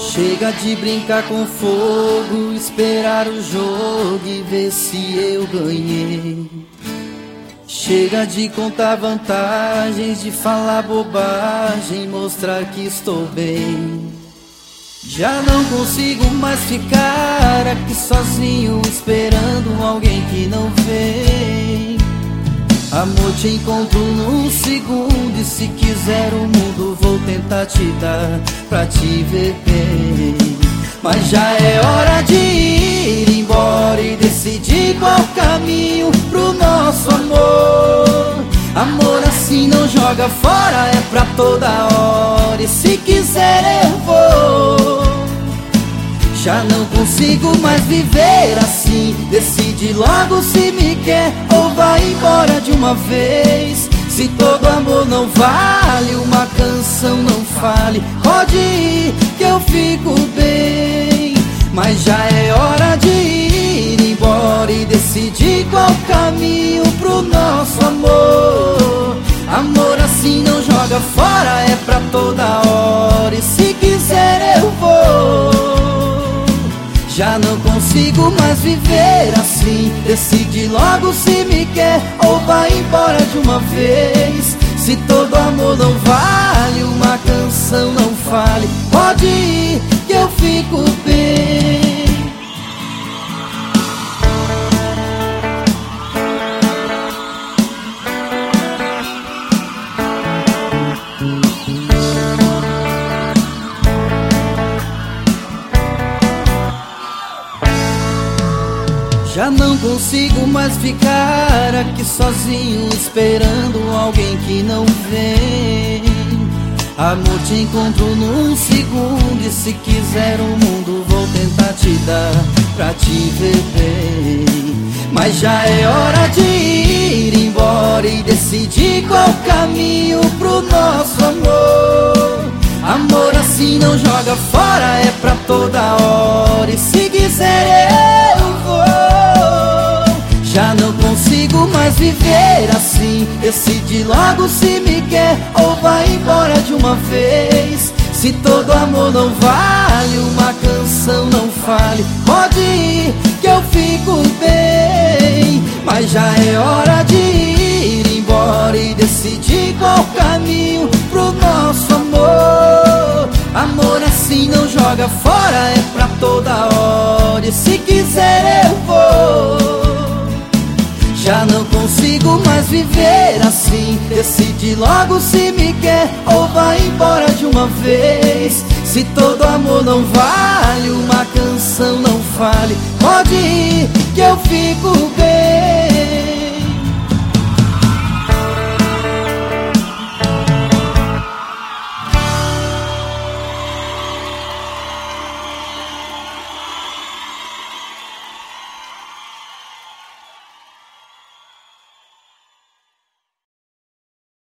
Chega de brincar com fogo, esperar o jogo e ver se eu ganhei. Chega de contar vantagens, de falar bobagem, mostrar que estou bem. Já não consigo mais ficar aqui sozinho, esperando alguém que não vem. Amor, te encontro num segundo, e se quiser o mundo vou tentar te dar pra te ver bem. Mas já é hora de ir embora e decidir qual caminho pro nosso amor. Amor assim não joga fora, é pra toda hora, e se quiser eu vou. Já não consigo mais viver assim, decide logo se me quer ou vai embora de uma vez. Se todo amor não vale, uma canção não fale, pode ir que eu fico bem. Mas já é hora de ir embora e decidir qual caminho pro nosso amor. Amor assim não joga fora, é pra toda hora, e se quiser eu vou. Já não consigo mais viver assim, decide logo se me quer ou vai embora de uma vez. Se todo amor não vale, uma canção não fale, pode ir que eu fico bem. Já não consigo mais ficar aqui sozinho, esperando alguém que não vem. Amor, te encontro num segundo, e se quiser o mundo vou tentar te dar pra te ver bem. Mas já é hora de ir embora e decidir qual caminho pro nosso amor. Amor assim não joga fora, é pra toda hora, e se quiser eu vou. Já não consigo mais viver assim, decide logo se me quer ou vai embora de uma vez. Se todo amor não vale, uma canção não fale, pode ir que eu fico bem. Mas já é hora de ir embora e decidir qual caminho pro nosso amor. Amor assim não joga fora, é pra toda hora, e se quiser eu vou. Já não consigo mais viver assim, decide logo se me quer ou vai embora de uma vez. Se todo amor não vale, uma canção não fale, pode ir que eu fico bem.